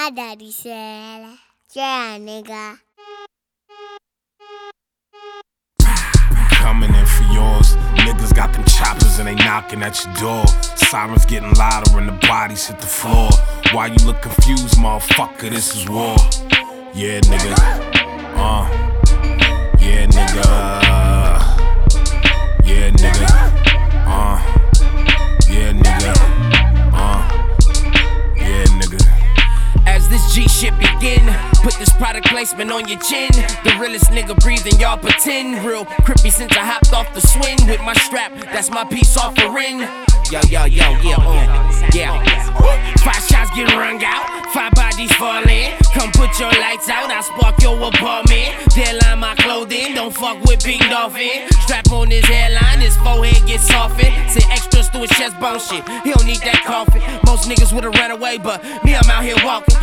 dari sela. Yeah, nigga. Coming in for yours. Niggas got them choppers and they knocking at your door. Sirens getting louder and the bodies hit the floor. Why you look confused, motherfucker? This is war. Yeah, nigga. Yeah, nigga. Yeah, nigga. Yeah, nigga. Yeah, nigga. As this G shit begin, put this product placement on your chin. The realest nigga breathing, y'all pretend. Real crippy since I hopped off the swing with my strap. That's my peace offering. Yo, yeah. 5 shots get rung out, 5 bodies fall in. Come put your lights out, I spark your apartment. Deadline my clothing, don't fuck with Pink Dolphin. Strap on his hairline, his forehead gets softened. Say extras through his chest bone shit, he don't need that coffin. Most niggas would've ran away, but me, I'm out here walking.